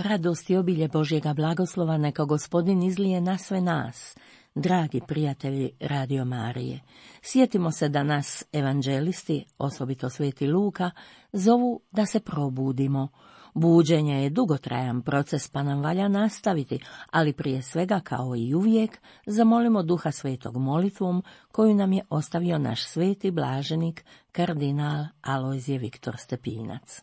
radost i obilje Božjega blagoslova neka Gospodin izlije na sve nas, dragi prijatelji Radio Marije. Sjetimo se da nas evanđelisti, osobito sveti Luka, zovu da se probudimo. Buđenje je dugotrajan proces, pa nam valja nastaviti, ali prije svega, kao i uvijek, zamolimo Duha Svetog molitvom koju nam je ostavio naš sveti blaženik, kardinal Alojzije Viktor Stepinac.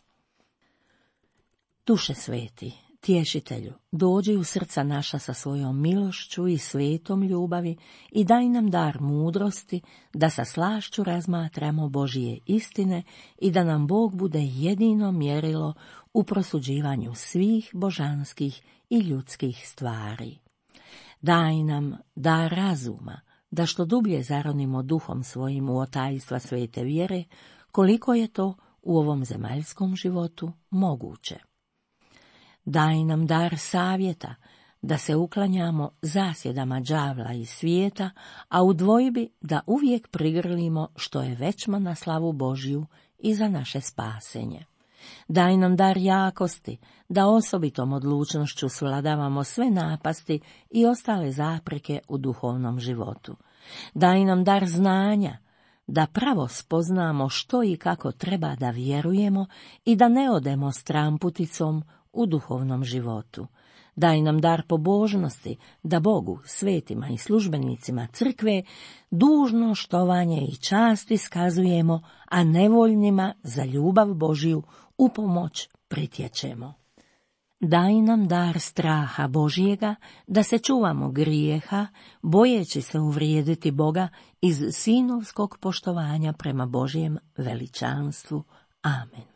Duše sveti, tješitelju, dođi u srca naša sa svojom milošću i svetom ljubavi i daj nam dar mudrosti da sa slašću razmatramo Božije istine i da nam Bog bude jedino mjerilo u prosuđivanju svih božanskih i ljudskih stvari. Daj nam dar razuma, da što dublje zaronimo duhom svojim u otajstva svete vjere, koliko je to u ovom zemaljskom životu moguće. Daj nam dar savjeta, da se uklanjamo zasjedama đavla i svijeta, a u dvojbi da uvijek prigrlimo što je većma na slavu Božju i za naše spasenje. Daj nam dar jakosti, da osobitom odlučnošću svladavamo sve napasti i ostale zapreke u duhovnom životu. Daj nam dar znanja, da pravo spoznamo što i kako treba da vjerujemo i da ne odemo stramputicom u duhovnom životu. Daj nam dar pobožnosti, da Bogu, svetima i službenicima crkve dužno štovanje i čast iskazujemo, a nevoljnima za ljubav Božju u pomoć pritječemo. Daj nam dar straha Božjega, da se čuvamo grijeha, bojeći se uvrijediti Boga iz sinovskog poštovanja prema Božjem veličanstvu. Amen.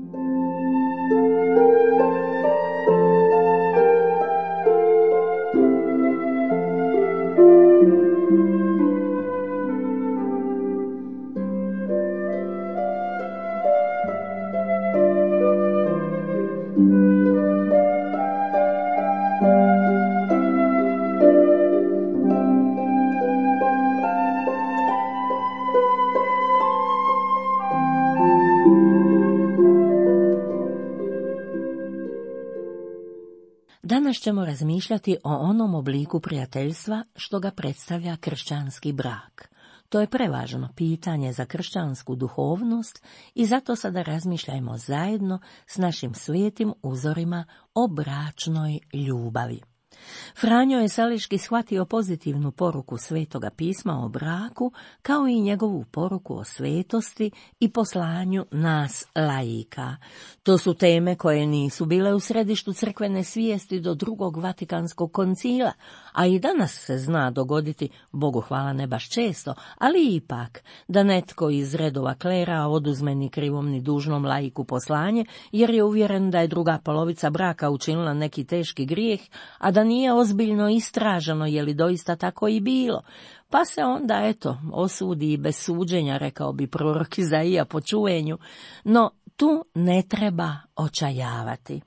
Danas ćemo razmišljati o onom obliku prijateljstva što ga predstavlja kršćanski brak. To je prevažno pitanje za kršćansku duhovnost i zato sada razmišljajmo zajedno s našim svetim uzorima o bračnoj ljubavi. Franjo je Sališki shvatio pozitivnu poruku Svetoga pisma o braku, kao i njegovu poruku o svetosti i poslanju nas laika. To su teme koje nisu bile u središtu crkvene svijesti do drugog Vatikanskog koncila, a i danas se zna dogoditi, Bogu hvala ne baš često, ali ipak, da netko iz redova klera oduzme ni krivom ni dužnom laiku poslanje, jer je uvjeren da je druga polovica braka učinila neki teški grijeh, a da nije ozbiljno istraženo je li doista tako i bilo. Pa se onda, osudi i bez suđenja, rekao bi prorok Izaija po čuvenju, no tu ne treba očajavati.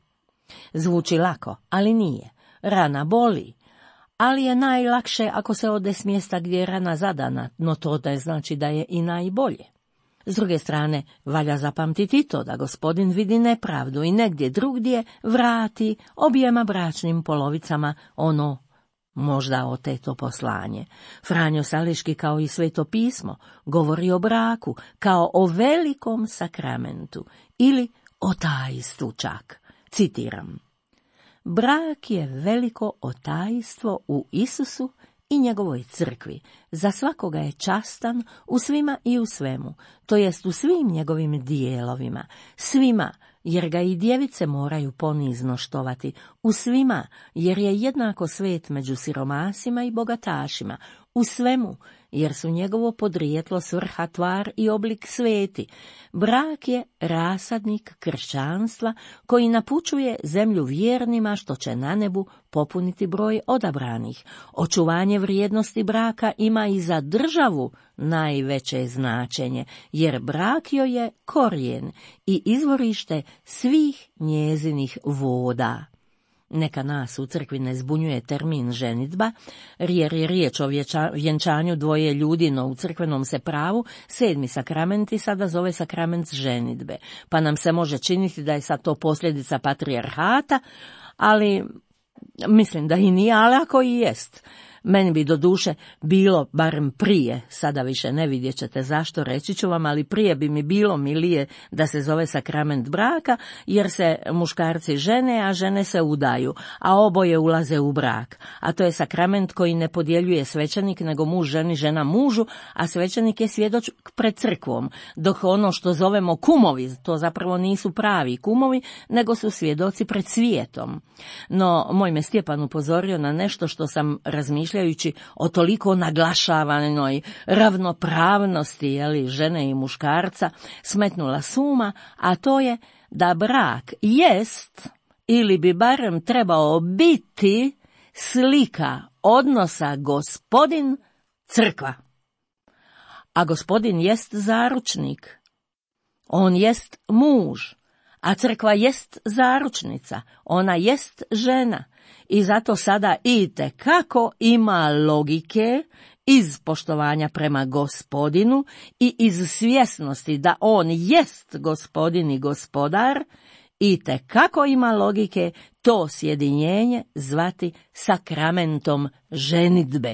Zvuči lako, ali nije. Rana boli, ali je najlakše ako se ode s mjesta gdje je rana zadana, no to ne znači da je i najbolje. S druge strane, valja zapamtiti to da Gospodin vidi nepravdu i negdje drugdje vrati objema bračnim polovicama ono možda oteto poslanje. Franjo Sališki, kao i Sveto pismo, govori o braku kao o velikom sakramentu ili o tajstvu čak. Citiram: brak je veliko otajstvo u Isusu i njegovoj crkvi. Za svakoga je častan u svima i u svemu, to jest u svim njegovim dijelovima. Svima, jer ga i djevice moraju ponizno štovati. U svima, jer je jednako svet među siromasima i bogatašima. U svemu, jer su njegovo podrijetlo, svrha, tvar i oblik sveti. Brak je rasadnik kršćanstva koji napućuje zemlju vjernima što će na nebu popuniti broj odabranih. Očuvanje vrijednosti braka ima i za državu najveće značenje, jer brak joj je korijen i izvorište svih njezinih voda. Neka nas u crkvi ne zbunjuje termin ženidba, jer je riječ o vjenčanju dvoje ljudi, no u crkvenom se pravu 7. sakrament i sada zove sakrament ženidbe, pa nam se može činiti da je sad to posljedica patrijarhata, ali mislim da i nije, ali ako i jest. Meni bi doduše bilo, barem prije, sada više ne vidjet ćete zašto, reći ću vam, ali prije bi mi bilo milije da se zove sakrament braka, jer se muškarci žene, a žene se udaju, a oboje ulaze u brak. A to je sakrament koji ne podjeljuje svećenik, nego muž ženi, žena mužu, a svećenik je svjedoč pred crkvom, dok ono što zovemo kumovi, to zapravo nisu pravi kumovi, nego su svjedoci pred svijetom. No, moj me Stjepan upozorio na nešto što sam razmišljajući o toliko naglašavanoj ravnopravnosti žene i muškarca smetnula s uma, a to je da brak jest ili bi barem trebao biti slika odnosa gospodin-crkva. A gospodin jest zaručnik, on jest muž, a crkva jest zaručnica, ona jest žena. I zato sada itekako ima logike iz poštovanja prema gospodinu i iz svjesnosti da on jest gospodin i gospodar, itekako ima logike to sjedinjenje zvati sakramentom ženidbe.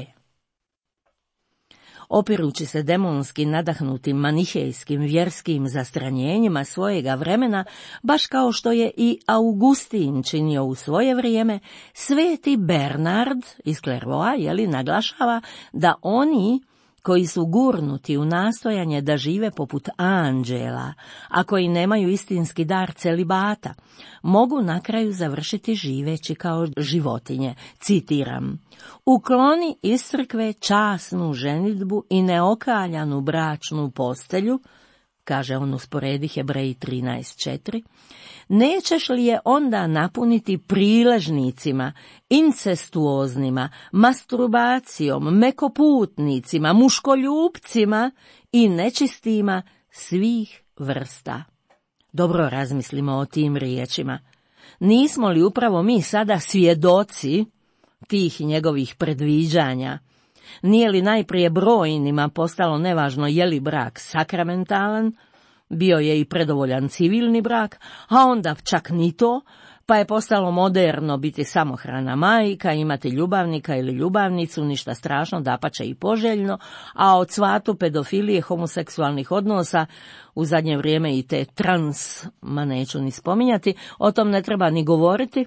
Opirući se demonski nadahnutim manihejskim vjerskim zastranjenjima svojega vremena, baš kao što je i Augustin činio u svoje vrijeme, sveti Bernard iz Clairvaux naglašava da oni koji su gurnuti u nastojanje da žive poput anđela, a koji nemaju istinski dar celibata, mogu na kraju završiti živeći kao životinje. Citiram: ukloni iz crkve časnu ženidbu i neokaljanu bračnu postelju, kaže on, usporedi Hebreji 13.4, nećeš li je onda napuniti priležnicima, incestuoznima, masturbacijom, mekoputnicima, muškoljupcima i nečistima svih vrsta. Dobro razmislimo o tim riječima. Nismo li upravo mi sada svjedoci tih njegovih predviđanja? Nije li najprije brojnima postalo nevažno je li brak sakramentalan, bio je i predovoljan civilni brak, a onda čak ni to, pa je postalo moderno biti samohrana majka, imati ljubavnika ili ljubavnicu, ništa strašno, dapače i poželjno, a o cvatu pedofilije, homoseksualnih odnosa, u zadnje vrijeme i te trans, neću ni spominjati, o tom ne treba ni govoriti.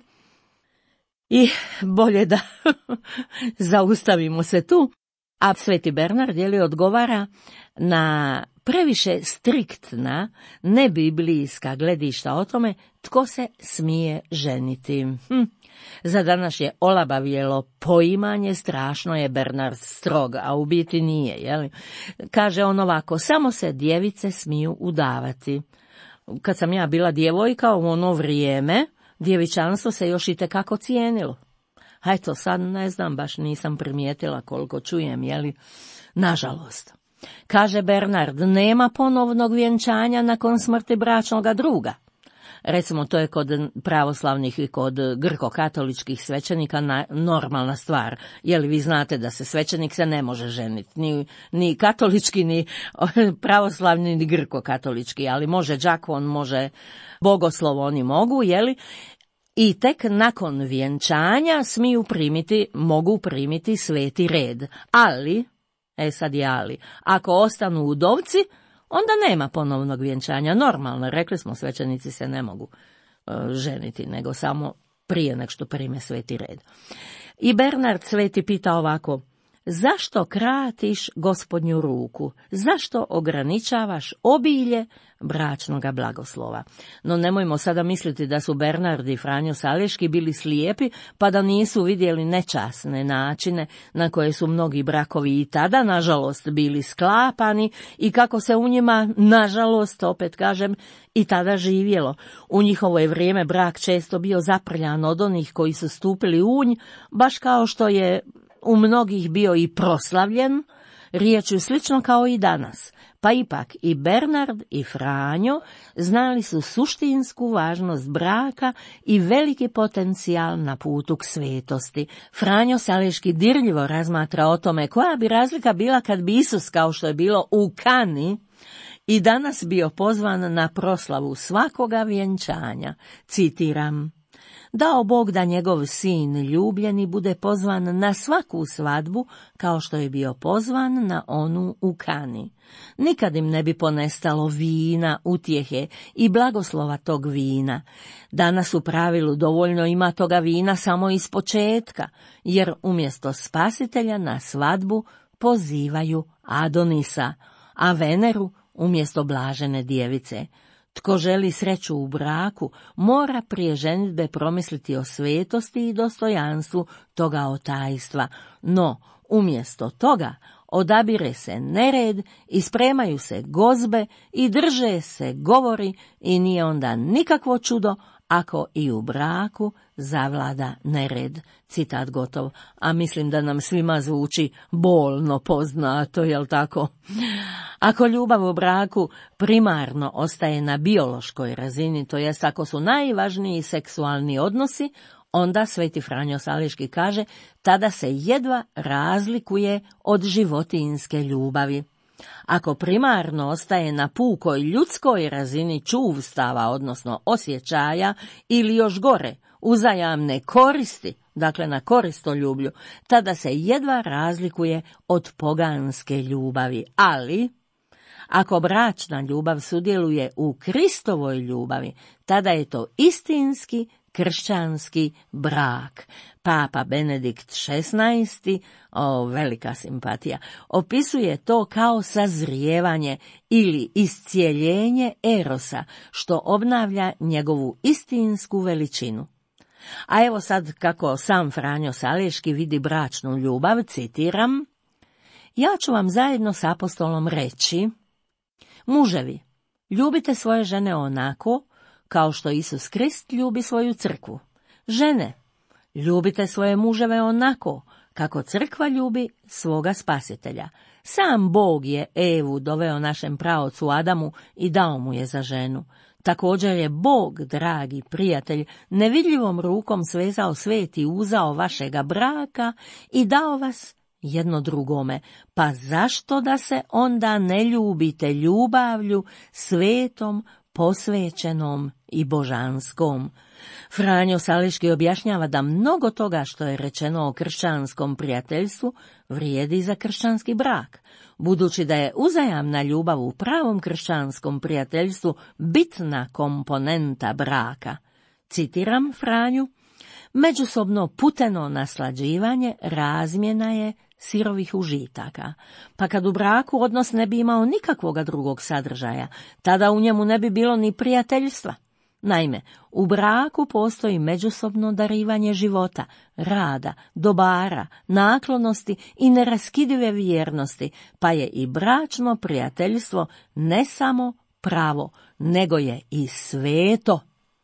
I bolje da zaustavimo se tu. A sveti Bernard odgovara na previše striktna, nebiblijska gledišta o tome tko se smije ženiti. Za današnje olabavjelo poimanje strašno je Bernard strog, a u biti nije. Kaže on ovako: samo se djevice smiju udavati. Kad sam ja bila djevojka u ono vrijeme, djevičanstvo se još itekako cijenilo. A eto, sad ne znam, baš nisam primijetila koliko čujem, nažalost. Kaže Bernard, nema ponovnog vjenčanja nakon smrti bračnoga druga. Recimo, to je kod pravoslavnih i kod grko-katoličkih svećenika normalna stvar. Vi znate da se svećenik se ne može ženiti, ni katolički, ni pravoslavni, ni grko-katolički, ali može đakon, može bogoslov, oni mogu, I tek nakon vjenčanja mogu primiti sveti red. Ali, ako ostanu udovci, onda nema ponovnog vjenčanja. Normalno, rekli smo, svećenici se ne mogu ženiti, nego samo prije nego što prime sveti red. I Bernard sveti pita ovako: zašto kratiš Gospodnju ruku? Zašto ograničavaš obilje bračnoga blagoslova? No nemojmo sada misliti da su Bernard i Franjo Saleški bili slijepi, pa da nisu vidjeli nečasne načine na koje su mnogi brakovi i tada, nažalost, bili sklapani i kako se u njima, nažalost, opet kažem, i tada živjelo. U njihovo je vrijeme brak često bio zaprljan od onih koji su stupili u nj, baš kao što je u mnogih bio i proslavljen, riječju slično kao i danas, pa ipak i Bernard i Franjo znali su suštinsku važnost braka i veliki potencijal na putu k svetosti. Franjo Saleški dirljivo razmatra o tome koja bi razlika bila kad bi Isus, kao što je bilo u Kani, i danas bio pozvan na proslavu svakoga vjenčanja. Citiram: dao Bog da njegov sin ljubljeni bude pozvan na svaku svadbu kao što je bio pozvan na onu u Kani. Nikad im ne bi ponestalo vina, utjehe i blagoslova tog vina. Danas u pravilu dovoljno ima toga vina samo iz početka, jer umjesto spasitelja na svadbu pozivaju Adonisa, a Veneru umjesto blažene djevice. Tko želi sreću u braku, mora prije ženidbe promisliti o svetosti i dostojanstvu toga otajstva, no umjesto toga odabire se nered i spremaju se gozbe i drže se govori i nije onda nikakvo čudo ako i u braku zavlada nered. Citat gotov, a mislim da nam svima zvuči bolno poznato, jel tako? Ako ljubav u braku primarno ostaje na biološkoj razini, to jest ako su najvažniji seksualni odnosi, onda Sveti Franjo Saleški kaže, tada se jedva razlikuje od životinjske ljubavi. Ako primarno ostaje na pukoj ljudskoj razini čuvstava, odnosno osjećaja, ili još gore, uzajamne koristi, dakle na koristoljublju, tada se jedva razlikuje od poganske ljubavi, ali ako bračna ljubav sudjeluje u Kristovoj ljubavi, tada je to istinski kršćanski brak. Papa Benedikt XVI, velika simpatija, opisuje to kao sazrijevanje ili iscijeljenje erosa, što obnavlja njegovu istinsku veličinu. A evo sad kako sam Franjo Saleški vidi bračnu ljubav, citiram: ja ću vam zajedno s apostolom reći: muževi, ljubite svoje žene onako kao što Isus Krist ljubi svoju crkvu. Žene, ljubite svoje muževe onako kako crkva ljubi svoga spasitelja. Sam Bog je Evu doveo našem praocu Adamu i dao mu je za ženu. Također je Bog, dragi prijatelj, nevidljivom rukom svezao svet i uzao vašega braka i dao vas jedno drugome, pa zašto da se onda ne ljubite ljubavlju svetom, posvećenom i božanskom? Franjo Saleški objašnjava da mnogo toga što je rečeno o kršćanskom prijateljstvu vrijedi za kršćanski brak, budući da je uzajamna ljubav u pravom kršćanskom prijateljstvu bitna komponenta braka. Citiram Franju: međusobno puteno naslađivanje razmjena je sirovih užitaka, pa kad u braku odnos ne bi imao nikakvoga drugog sadržaja, tada u njemu ne bi bilo ni prijateljstva. Naime, u braku postoji međusobno darivanje života, rada, dobara, naklonosti i neraskidive vjernosti, pa je i bračno prijateljstvo ne samo pravo, nego je i sveto.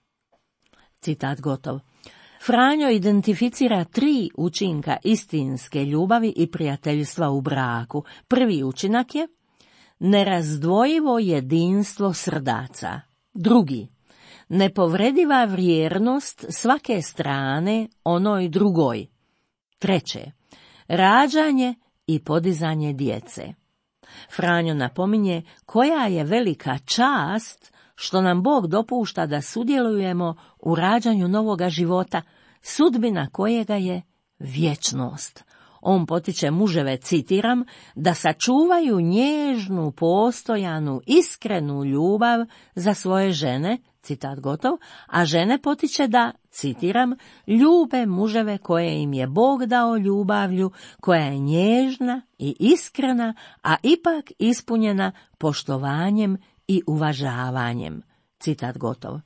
Citat gotov. Franjo identificira 3 učinka istinske ljubavi i prijateljstva u braku. Prvi učinak je nerazdvojivo jedinstvo srdaca. Drugi, nepovrediva vjernost svake strane onoj drugoj. Treće, rađanje i podizanje djece. Franjo napominje koja je velika čast što nam Bog dopušta da sudjelujemo u rađanju novoga života, sudbina kojega je vječnost. On potiče muževe, citiram, da sačuvaju nježnu, postojanu, iskrenu ljubav za svoje žene, citat gotov, a žene potiče da, citiram, ljube muževe koje im je Bog dao ljubavlju, koja je nježna i iskrena, a ipak ispunjena poštovanjem i uvažavanjem. Citat gotov.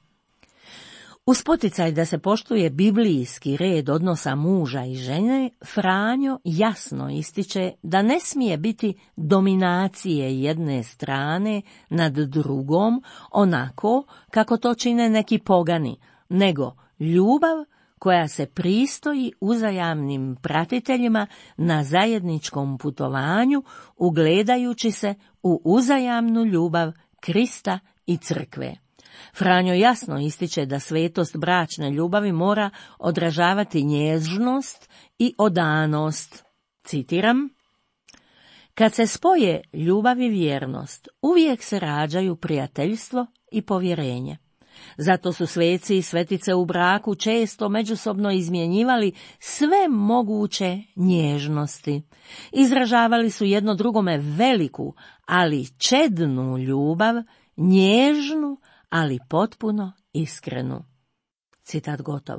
Uz poticaj da se poštuje biblijski red odnosa muža i žene, Franjo jasno ističe da ne smije biti dominacije jedne strane nad drugom onako kako to čine neki pogani, nego ljubav koja se pristoji uzajamnim pratiteljima na zajedničkom putovanju, ugledajući se u uzajamnu ljubav Krista i crkve. Franjo jasno ističe da svetost bračne ljubavi mora odražavati nježnost i odanost. Citiram: kad se spoje ljubav i vjernost, uvijek se rađaju prijateljstvo i povjerenje. Zato su sveci i svetice u braku često međusobno izmjenjivali sve moguće nježnosti. Izražavali su jedno drugome veliku, ali čednu ljubav, nježnu, ali potpuno iskrenu. Citat gotov.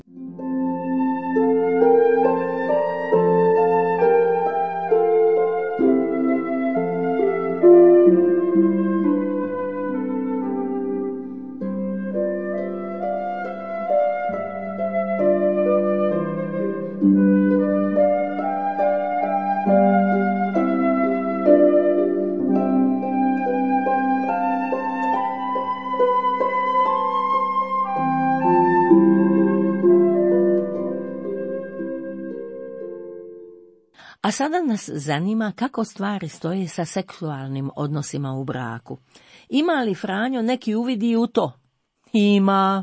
A sada nas zanima kako stvari stoje sa seksualnim odnosima u braku. Ima li Franjo neki uvid i u to? Ima.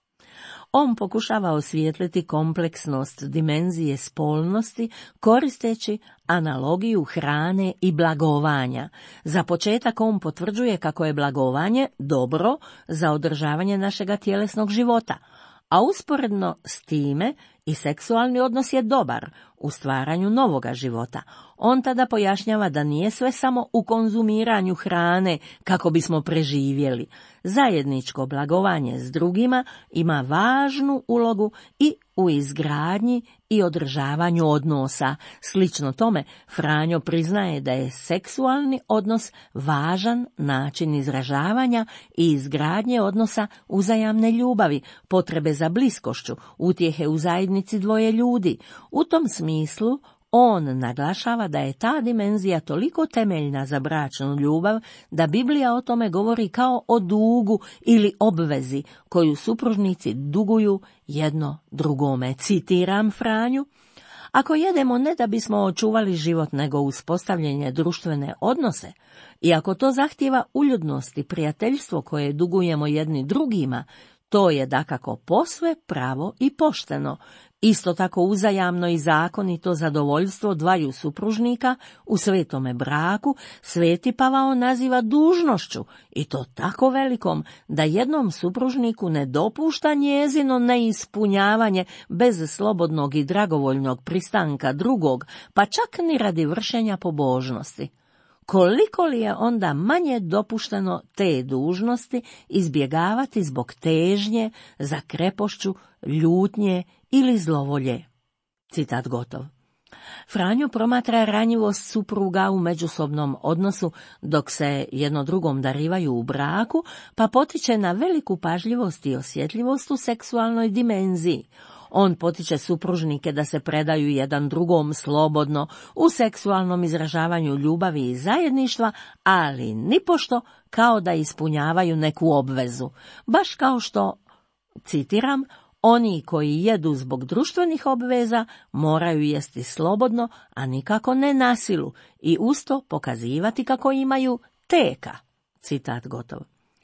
On pokušava osvijetliti kompleksnost dimenzije spolnosti koristeći analogiju hrane i blagovanja. Za početak on potvrđuje kako je blagovanje dobro za održavanje našega tjelesnog života, a usporedno s time i seksualni odnos je dobar u stvaranju novoga života. On tada pojašnjava da nije sve samo u konzumiranju hrane kako bismo preživjeli. Zajedničko blagovanje s drugima ima važnu ulogu i u izgradnji i održavanju odnosa. Slično tome, Franjo priznaje da je seksualni odnos važan način izražavanja i izgradnje odnosa uzajamne ljubavi, potrebe za bliskošću, utjehe u zajednici dvoje ljudi. U tom smislu, on naglašava da je ta dimenzija toliko temeljna za bračnu ljubav da Biblija o tome govori kao o dugu ili obvezi koju supružnici duguju jedno drugome. Citiram Franju: ako jedemo ne da bismo očuvali život nego uspostavljanje društvene odnose, i ako to zahtijeva uljudnost i prijateljstvo koje dugujemo jedni drugima, to je dakako posve pravo i pošteno. Isto tako uzajamno i zakonito zadovoljstvo dvaju supružnika u svetome braku Sveti Pavao naziva dužnošću, i to tako velikom da jednom supružniku ne dopušta njezino neispunjavanje bez slobodnog i dragovoljnog pristanka drugog, pa čak ni radi vršenja pobožnosti. Koliko li je onda manje dopušteno te dužnosti izbjegavati zbog težnje za krepošću, ljutnje ili zlovolje? Citat gotov. Franjo promatra ranjivost supruga u međusobnom odnosu dok se jedno drugom darivaju u braku, pa potiče na veliku pažljivost i osjetljivost u seksualnoj dimenziji. On potiče supružnike da se predaju jedan drugom slobodno u seksualnom izražavanju ljubavi i zajedništva, ali nipošto kao da ispunjavaju neku obvezu. Baš kao što, citiram, oni koji jedu zbog društvenih obveza moraju jesti slobodno, a nikako ne na silu, i usto pokazivati kako imaju teka. Citat gotov.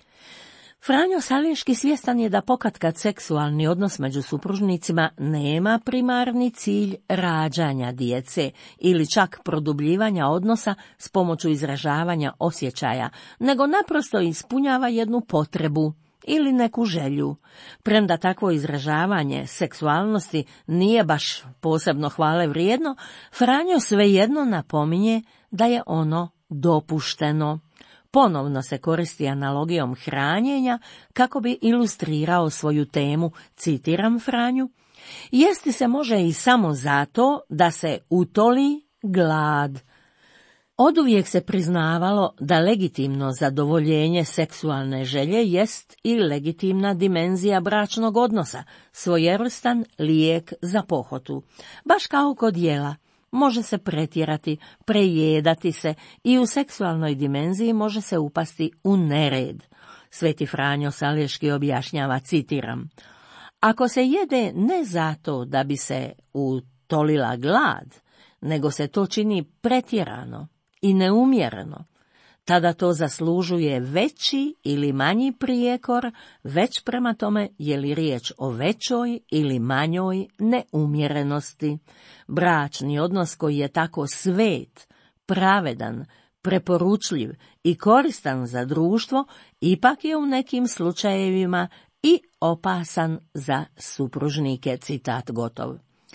Franjo Saleški svjestan je da pokatkad seksualni odnos među supružnicima nema primarni cilj rađanja djece ili čak produbljivanja odnosa s pomoću izražavanja osjećaja, nego naprosto ispunjava jednu potrebu ili neku želju. Premda takvo izražavanje seksualnosti nije baš posebno hvale vrijedno, Franjo svejedno napominje da je ono dopušteno. Ponovno se koristi analogijom hranjenja kako bi ilustrirao svoju temu. Citiram Franju: jesti se može i samo zato da se utoli glad. Oduvijek se priznavalo da legitimno zadovoljenje seksualne želje jest i legitimna dimenzija bračnog odnosa, svojevrstan lijek za pohotu. Baš kao kod jela. Može se pretjerati, prejedati se i u seksualnoj dimenziji može se upasti u nered. Sveti Franjo Saleški objašnjava, citiram: Ako se jede ne zato da bi se utolila glad, nego se to čini pretjerano i neumjereno, tada to zaslužuje veći ili manji prijekor, već prema tome je li riječ o većoj ili manjoj neumjerenosti. Bračni odnos koji je tako svet, pravedan, preporučljiv i koristan za društvo, ipak je u nekim slučajevima i opasan za supružnike, citat gotov.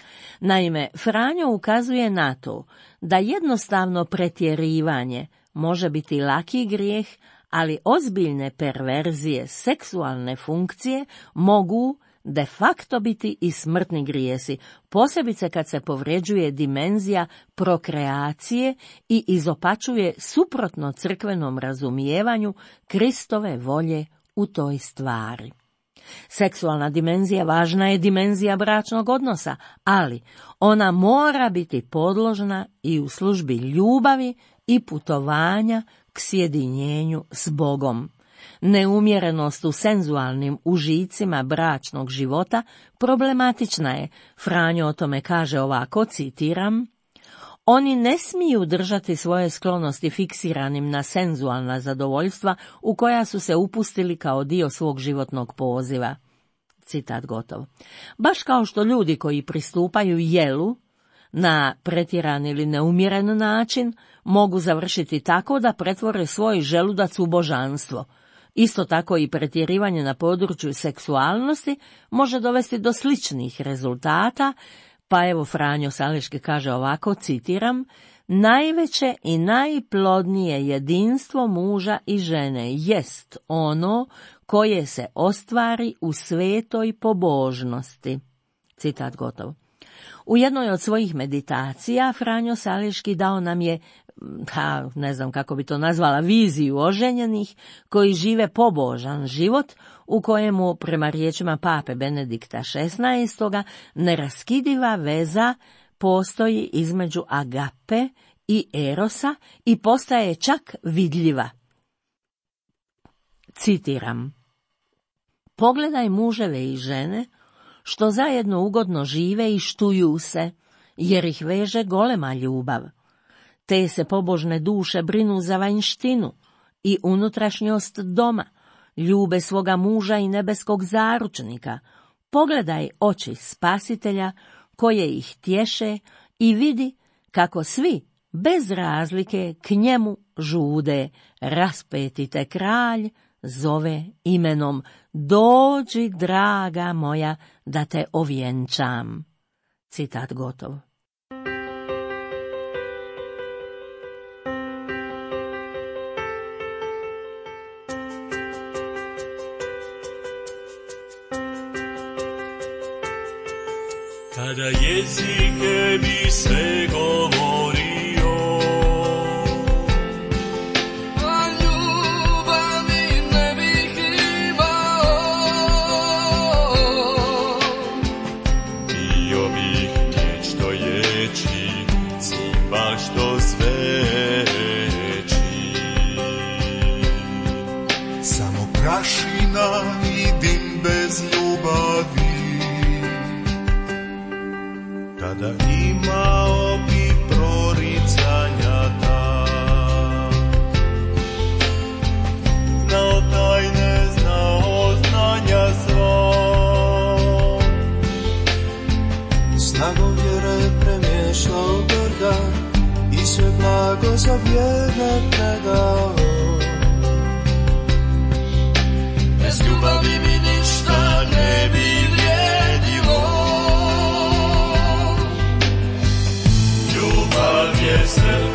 Naime, Franjo ukazuje na to da jednostavno pretjerivanje može biti laki grijeh, ali ozbiljne perverzije seksualne funkcije mogu de facto biti i smrtni grijesi, posebice kad se povređuje dimenzija prokreacije i izopačuje suprotno crkvenom razumijevanju Kristove volje u toj stvari. Seksualna dimenzija važna je dimenzija bračnog odnosa, ali ona mora biti podložna i u službi ljubavi i putovanja k sjedinjenju s Bogom. Neumjerenost u senzualnim užicima bračnog života problematična je. Franjo o tome kaže ovako, citiram: oni ne smiju držati svoje sklonosti fiksiranim na senzualna zadovoljstva u koja su se upustili kao dio svog životnog poziva. Citat gotov. Baš kao što ljudi koji pristupaju jelu na pretjeran ili neumjeren način mogu završiti tako da pretvore svoj želudac u božanstvo. Isto tako i pretjerivanje na području seksualnosti može dovesti do sličnih rezultata, pa evo Franjo Sališki kaže ovako, citiram: najveće i najplodnije jedinstvo muža i žene jest ono koje se ostvari u svetoj pobožnosti. Citat gotov. U jednoj od svojih meditacija Franjo Sališki dao nam je, ne znam kako bi to nazvala, viziju oženjenih koji žive pobožan život u kojemu, prema riječima pape Benedikta XVI, neraskidiva veza postoji između agape i erosa i postaje čak vidljiva. Citiram: pogledaj muževe i žene što zajedno ugodno žive i štuju se, jer ih veže golema ljubav. Te se pobožne duše brinu za vanjštinu i unutrašnjost doma, ljube svoga muža i nebeskog zaručnika. Pogledaj oči Spasitelja koje ih tješe i vidi kako svi bez razlike k njemu žude. Raspeti te kralj zove imenom: dođi, draga moja, da te ovjenčam. Citat gotov. Kada jezik ne bi sve govorio, a ljubavi ne bih imao, bio bih nešto ječi, cima što zveči. Samo prašina i dim bez ljubavi, tada imao bi proricanja tam. Znao tajne, znao znanja svo, snagom vjere premješao brda i sve blago za vjerne predao. Bez ljubavi mi ništa ne bi vrijedilo. Ljubav je sve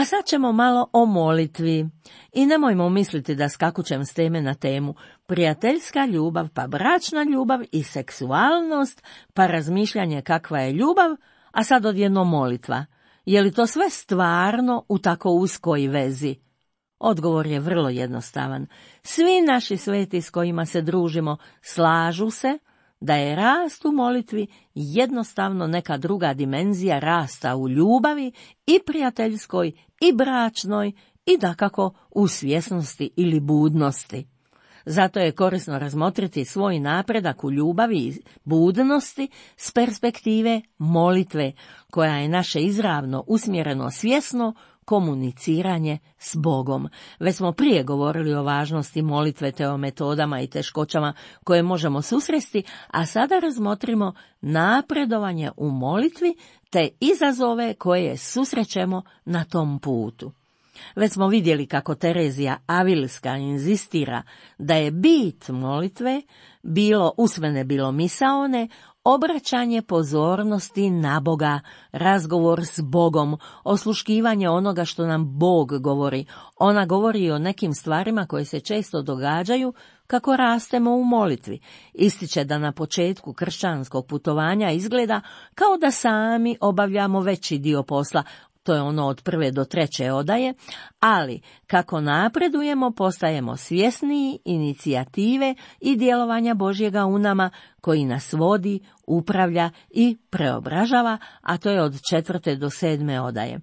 A sad ćemo malo o molitvi. I nemojmo misliti da skakućem s teme na temu prijateljska ljubav, pa bračna ljubav i seksualnost, pa razmišljanje kakva je ljubav, a sad odjednom molitva. Je li to sve stvarno u tako uskoj vezi? Odgovor je vrlo jednostavan. Svi naši sveti s kojima se družimo slažu se da je rast u molitvi jednostavno neka druga dimenzija rasta u ljubavi i prijateljskoj i bračnoj i dakako u svjesnosti ili budnosti. Zato je korisno razmotriti svoj napredak u ljubavi i budnosti s perspektive molitve, koja je naše izravno usmjereno svjesno komuniciranje s Bogom. Već smo prije govorili o važnosti molitve te o metodama i teškoćama koje možemo susresti, a sada razmotrimo napredovanje u molitvi te izazove koje susrećemo na tom putu. Već smo vidjeli kako Terezija Avilska inzistira da je bit molitve, bilo usmene, bilo misaone, obraćanje pozornosti na Boga, razgovor s Bogom, osluškivanje onoga što nam Bog govori. Ona govori o nekim stvarima koje se često događaju kako rastemo u molitvi. Ističe da na početku kršćanskog putovanja izgleda kao da sami obavljamo veći dio posla, to je ono od 1. do 3. odaje, ali kako napredujemo postajemo svjesniji inicijative i djelovanja Božjega u nama koji nas vodi, upravlja i preobražava, a to je od 4. do 7. odaje.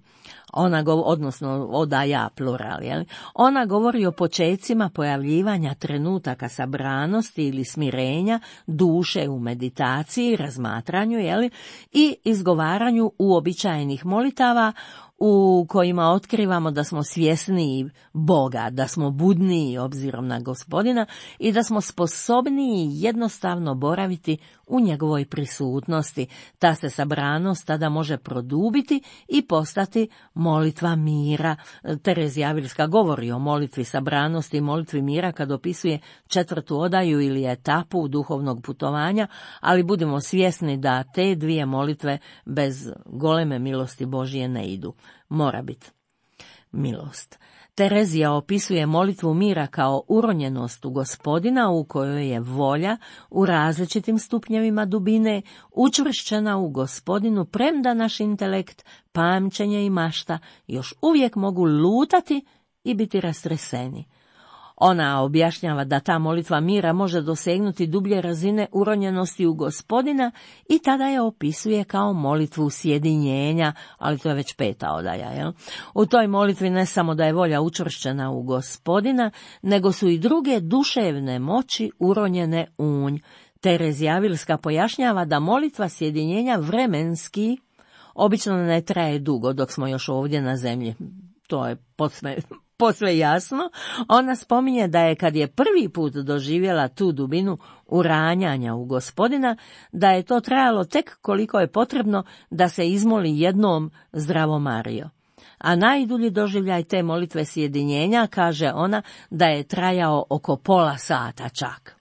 Odnosno odaja plural, jel? Ona govori o počecima pojavljivanja trenutaka sabranosti ili smirenja duše u meditaciji, razmatranju, jel? I izgovaranju uobičajenih molitava u kojima otkrivamo da smo svjesniji Boga, da smo budniji obzirom na Gospodina i da smo sposobniji jednostavno boraviti u njegovoj prisutnosti. Ta se sabranost tada može produbiti i postati molitva mira. Terezija Avilska govori o molitvi sabranosti i molitvi mira kad opisuje 4. odaju ili etapu duhovnog putovanja, ali budimo svjesni da te dvije molitve bez goleme milosti Božje ne idu. Mora biti milost. Terezija opisuje molitvu mira kao uronjenost u Gospodina u kojoj je volja u različitim stupnjevima dubine učvršćena u Gospodinu, premda naš intelekt, pamćenje i mašta još uvijek mogu lutati i biti rastreseni. Ona objašnjava da ta molitva mira može dosegnuti dublje razine uronjenosti u Gospodina i tada je opisuje kao molitvu sjedinjenja, ali to je već 5. odaja. Jel? U toj molitvi ne samo da je volja učvršćena u Gospodina, nego su i druge duševne moći uronjene u nj. Terezija Avilska pojašnjava da molitva sjedinjenja vremenski obično ne traje dugo dok smo još ovdje na zemlji. To je posve jasno. Ona spominje da je kad je prvi put doživjela tu dubinu uranjanja u Gospodina, da je to trajalo tek koliko je potrebno da se izmoli jednom Zdravo Marijo. A najdulji doživljaj te molitve sjedinjenja, kaže ona, da je trajao oko pola sata čak.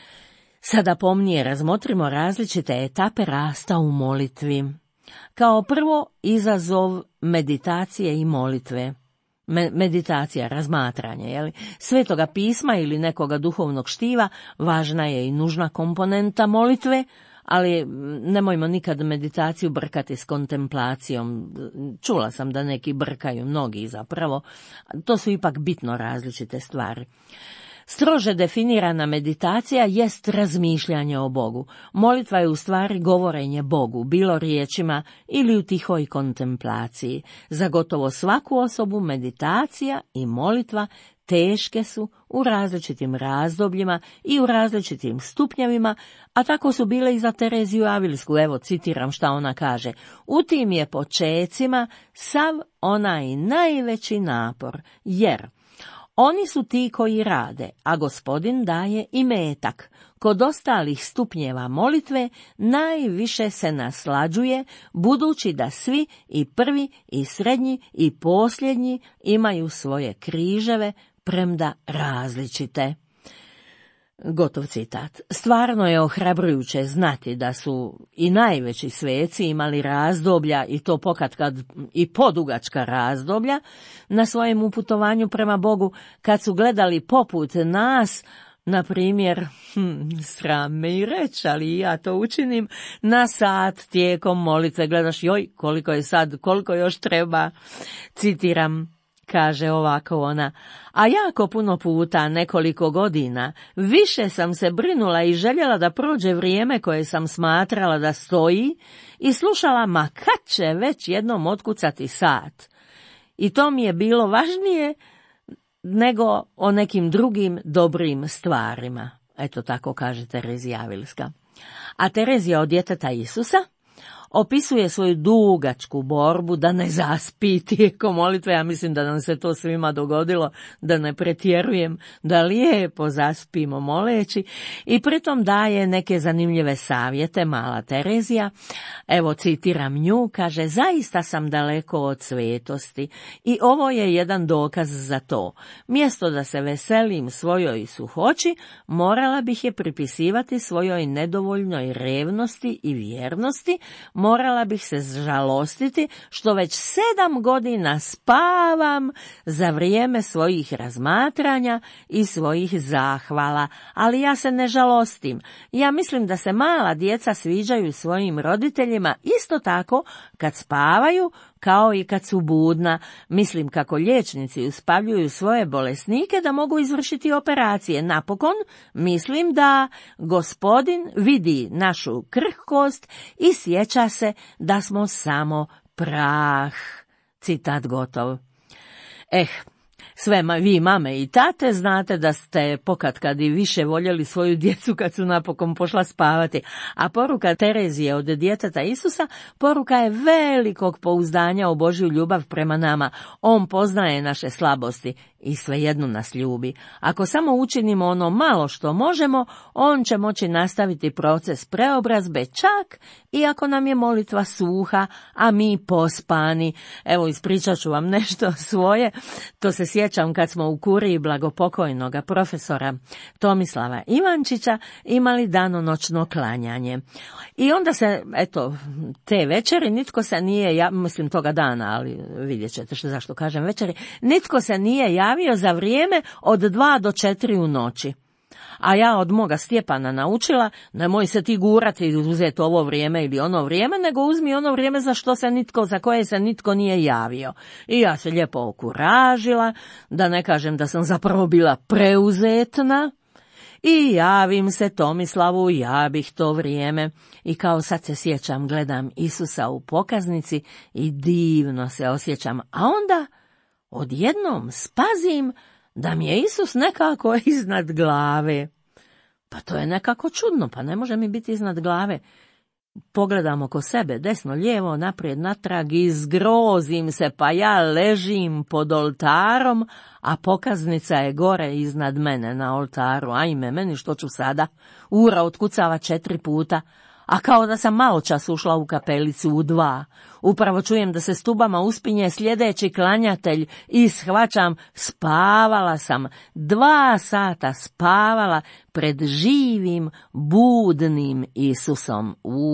Sada pomnije razmotrimo različite etape rasta u molitvi. Kao prvo, izazov meditacije i molitve. Meditacija, razmatranje, jeli? Svetoga pisma ili nekoga duhovnog štiva važna je i nužna komponenta molitve, ali nemojmo nikad meditaciju brkati s kontemplacijom. Čula sam da neki brkaju, mnogi zapravo. To su ipak bitno različite stvari. Strože definirana meditacija jest razmišljanje o Bogu. Molitva je u stvari govorenje Bogu, bilo riječima ili u tihoj kontemplaciji. Za gotovo svaku osobu meditacija i molitva teške su u različitim razdobljima i u različitim stupnjevima, a tako su bile i za Tereziju Avilsku. Evo, citiram šta ona kaže. U tim je počecima sav onaj najveći napor, jer oni su ti koji rade, a Gospodin daje imetak. Kod ostalih stupnjeva molitve najviše se naslađuje, budući da svi, i prvi, i srednji, i posljednji, imaju svoje križeve, premda različite. Gotov citat. Stvarno je ohrabrujuće znati da su i najveći sveci imali razdoblja, i to pokatkad i podugačka razdoblja, na svojem uputovanju prema Bogu, kad su gledali poput nas, na primjer, sram me i reći, ali ja to učinim, na sat tijekom molitve gledaš, joj, koliko je sad, koliko još treba, citiram. Kaže ovako ona, a jako puno puta, nekoliko godina, više sam se brinula i željela da prođe vrijeme koje sam smatrala da stoji i slušala ma kad će već jednom otkucati sat. I to mi je bilo važnije nego o nekim drugim dobrim stvarima. Eto tako kaže Terezija Avilska. A Terezija od djeteta Isusa opisuje svoju dugačku borbu da ne zaspi tijekom molitve. Ja mislim da nam se to svima dogodilo, da ne pretjerujem, da lijepo zaspimo moleći, i pritom daje neke zanimljive savjete, mala Terezija. Evo, citiram nju, kaže, zaista sam daleko od svetosti i ovo je jedan dokaz za to. Mjesto da se veselim svojoj suhoći, morala bih je pripisivati svojoj nedovoljnoj revnosti i vjernosti, morala bih se žalostiti što već 7 godina spavam za vrijeme svojih razmatranja i svojih zahvala, ali ja se ne žalostim. Ja mislim da se mala djeca sviđaju svojim roditeljima isto tako kad spavaju kao i kad su budna. Mislim kako liječnici uspavljuju svoje bolesnike da mogu izvršiti operacije. Napokon, mislim da Gospodin vidi našu krhkost i sjeća se da smo samo prah. Citat gotov. Sve vi mame i tate znate da ste pokatkad i više voljeli svoju djecu kad su napokon pošla spavati, a poruka Terezije od djeteta Isusa poruka je velikog pouzdanja u Božju ljubav prema nama. On poznaje naše slabosti i svejedno nas ljubi. Ako samo učinimo ono malo što možemo, on će moći nastaviti proces preobrazbe čak i ako nam je molitva suha, a mi pospani. Evo, ispričat ću vam nešto svoje. To se sjećam kad smo u kuriji blagopokojnoga profesora Tomislava Ivančića imali danonoćno klanjanje. I onda se, te večeri nitko se nije, mislim toga dana, ali vidjet ćete zašto kažem večeri, nitko se nije javio za vrijeme od 2 do 4 u noći. A ja od moga Stjepana naučila, nemoj se ti gurati i uzeti ovo vrijeme ili ono vrijeme, nego uzmi ono vrijeme za koje se nitko nije javio. I ja se lijepo okuražila, da ne kažem da sam zapravo bila preuzetna, i javim se Tomislavu, ja bih to vrijeme. I kao sad se sjećam, gledam Isusa u pokaznici i divno se osjećam, a onda odjednom spazim da mi je Isus nekako iznad glave. Pa to je nekako čudno, pa ne može mi biti iznad glave. Pogledam oko sebe, desno, lijevo, naprijed, natrag i zgrozim se, pa ja ležim pod oltarom, a pokaznica je gore iznad mene na oltaru. Ajme, meni što ću sada? Ura otkucava 4 puta. A kao da sam malo čas ušla u kapelicu u 2. Upravo čujem da se stubama uspinje sljedeći klanjatelj i shvaćam, spavala sam, 2 sata spavala pred živim, budnim Isusom.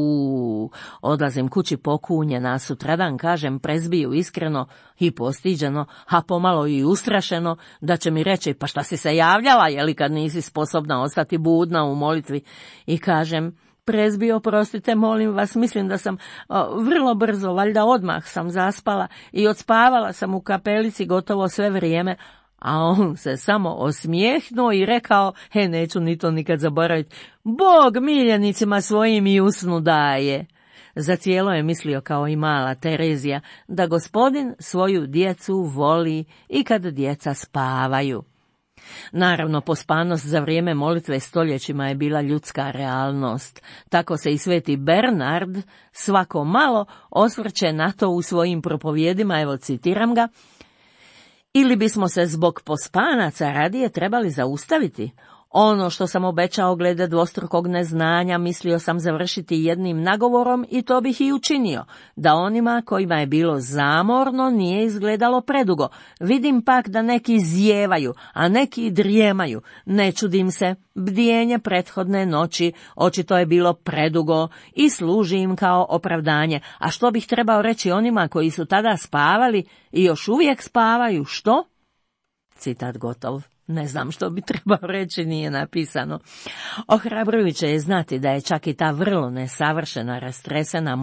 Odlazim kući pokunjena, sutradan kažem prezbiju iskreno i postiđeno, a pomalo i ustrašeno, da će mi reći, pa šta si se javljala, je li kad nisi sposobna ostati budna u molitvi? I kažem, prezbi, oprostite, molim vas, mislim da sam vrlo brzo, valjda odmah sam zaspala i odspavala sam u kapelici gotovo sve vrijeme, a on se samo osmijehnuo i rekao, neću ni to nikad zaboraviti, Bog miljenicima svojim i usnu daje. Za cijelo je mislio kao i mala Terezija da Gospodin svoju djecu voli i kad djeca spavaju. Naravno, pospanost za vrijeme molitve stoljećima je bila ljudska realnost. Tako se i sveti Bernard svako malo osvrće na to u svojim propovjedima, evo citiram ga, ili bismo se zbog pospanaca radije trebali zaustaviti. Ono što sam obećao glede dvostrukog neznanja, mislio sam završiti jednim nagovorom i to bih i učinio, da onima kojima je bilo zamorno nije izgledalo predugo. Vidim pak da neki zijevaju, a neki drijemaju. Ne čudim se, bdijenje prethodne noći očito je bilo predugo i služi im kao opravdanje. A što bih trebao reći onima koji su tada spavali i još uvijek spavaju, što? Citat gotov. Ne znam što bi trebao reći, nije napisano. Ohrabrujuće je znati da je čak i ta vrlo nesavršena, rastresena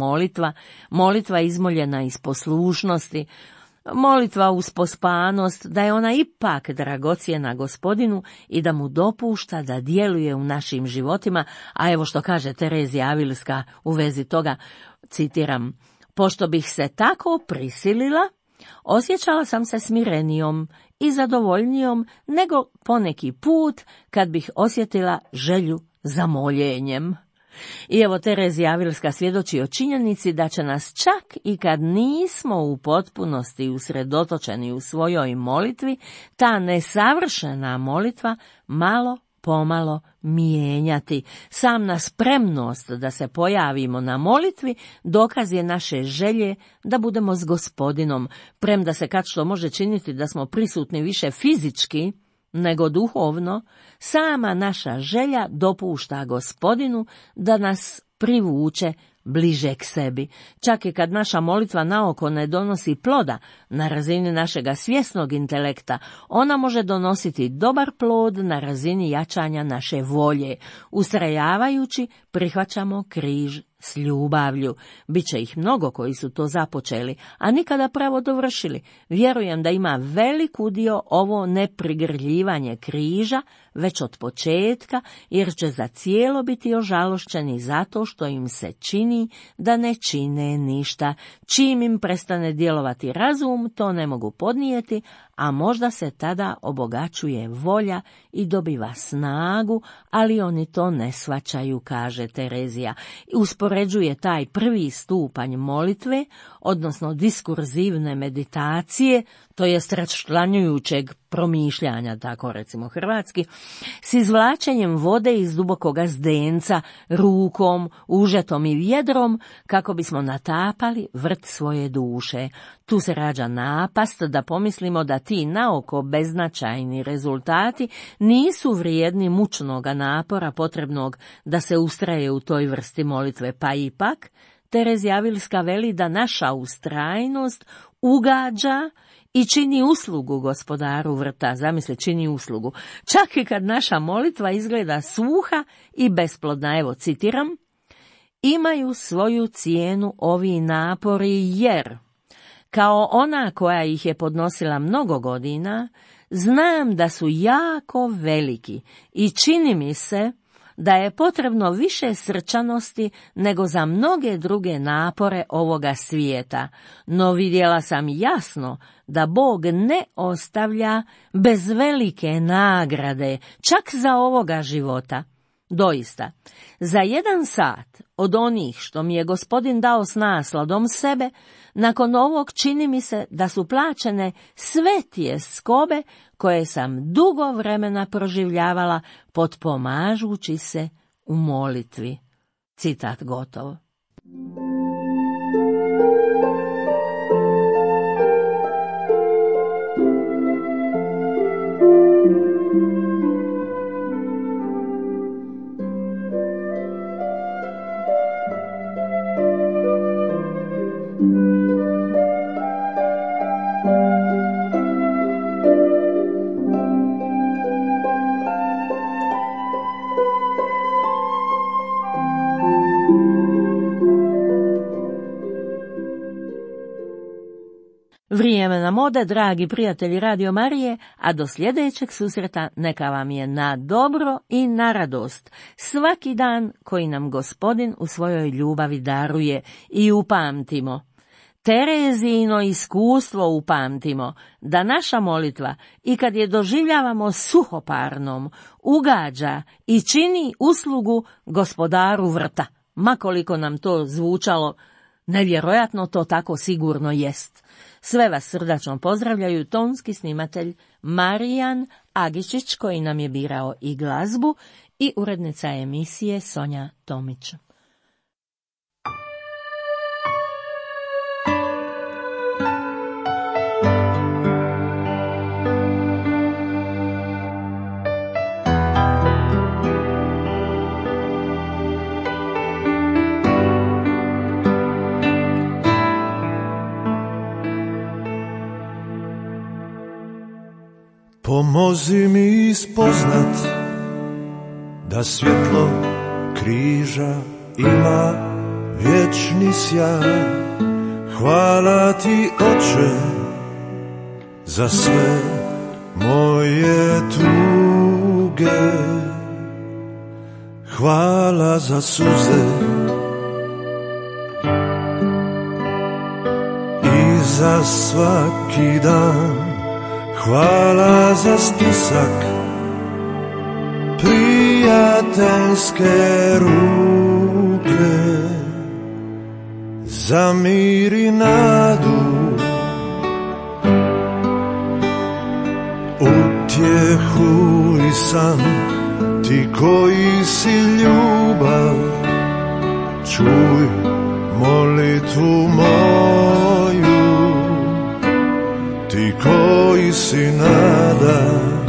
molitva izmoljena iz poslušnosti, molitva uz pospanost, da je ona ipak dragocjena Gospodinu i da mu dopušta da djeluje u našim životima, a evo što kaže Terezija Avilska u vezi toga, citiram, pošto bih se tako prisilila, osjećala sam se smirenijom i zadovoljnijom nego poneki put kad bih osjetila želju za moljenjem. I evo Terezija Avilska svjedoči o činjenici da će nas čak i kad nismo u potpunosti usredotočeni u svojoj molitvi, ta nesavršena molitva malo pomalo mijenjati. Samna spremnost da se pojavimo na molitvi dokaz je naše želje da budemo s Gospodinom, premda se kad što može činiti da smo prisutni više fizički nego duhovno, sama naša želja dopušta Gospodinu da nas privuče bliže k sebi. Čak i kad naša molitva naoko ne donosi ploda na razini našega svjesnog intelekta, ona može donositi dobar plod na razini jačanja naše volje. Ustrajavajući prihvaćamo križ s ljubavlju. Biće ih mnogo koji su to započeli, a nikada pravo dovršili. Vjerujem da ima velik udio ovo neprigrljivanje križa već od početka, jer će za cijelo biti ožalošćeni zato što im se čini da ne čine ništa. Čim im prestane djelovati razum, to ne mogu podnijeti, a možda se tada obogaćuje volja i dobiva snagu, ali oni to ne shvaćaju, kaže Terezija. Uspoređuje taj prvi stupanj molitve, odnosno diskurzivne meditacije, to jest raščlanjujućeg promišljanja, tako recimo hrvatski, s izvlačenjem vode iz dubokoga zdenca, rukom, užetom i vjedrom, kako bismo natapali vrt svoje duše. Tu se rađa napast da pomislimo da ti naoko beznačajni rezultati nisu vrijedni mučnoga napora potrebnog da se ustraje u toj vrsti molitve, pa ipak Terezija Avilska veli da naša ustrajnost ugađa i čini uslugu Gospodaru vrta. Zamisli, čini uslugu. Čak i kad naša molitva izgleda suha i besplodna. Evo, citiram, imaju svoju cijenu ovi napori jer, kao ona koja ih je podnosila mnogo godina, znam da su jako veliki i čini mi se da je potrebno više srčanosti nego za mnoge druge napore ovoga svijeta, no vidjela sam jasno da Bog ne ostavlja bez velike nagrade, čak za ovoga života. Doista, za 1 sat od onih što mi je Gospodin dao s nasladom sebe, nakon ovog čini mi se da su plaćene sve tjeskobe koje sam dugo vremena proživljavala potpomažući se u molitvi. Citat gotov. Vrijeme nam ode, dragi prijatelji Radio Marije, a do sljedećeg susreta neka vam je na dobro i na radost svaki dan koji nam Gospodin u svojoj ljubavi daruje. I upamtimo, Terezino iskustvo upamtimo, da naša molitva, i kad je doživljavamo suhoparnom, ugađa i čini uslugu Gospodaru vrta. Ma koliko nam to zvučalo nevjerojatno, to tako sigurno jest. Sve vas srdačno pozdravljaju tonski snimatelj Marijan, Agičić koji nam je birao i glazbu i urednica emisije Sonja Tomić. Pomozi mi spoznat da svjetlo križa ima vječni sjaj. Hvala ti, Oče, za sve moje tuge. Hvala za suze i za svaki dan. Hvala za stisak prijateljske ruke, za mir i nadu, utjehu i san. Ti koji si ljubav, čuj molitvu moju. Ti koji si nada,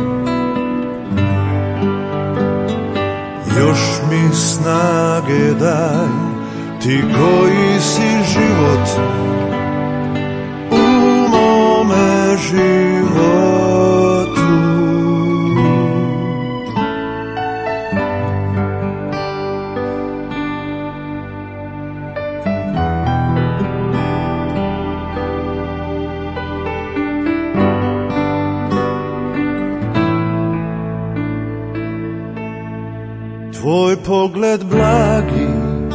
još mi snage daj. Ti koji si život u mome životu. Tvoj pogled blagi,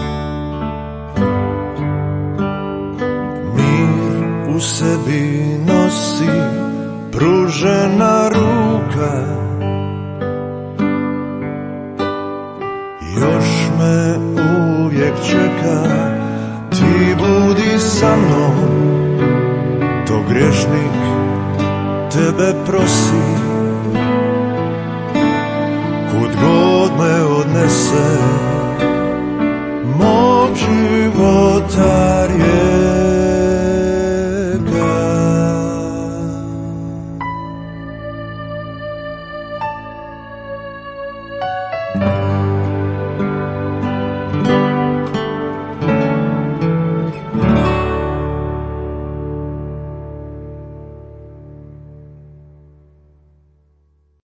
mir u sebi nosi, pružena ruka. Još me uvijek čeka, ti budi sa mnom, to griješnik tebe prosi.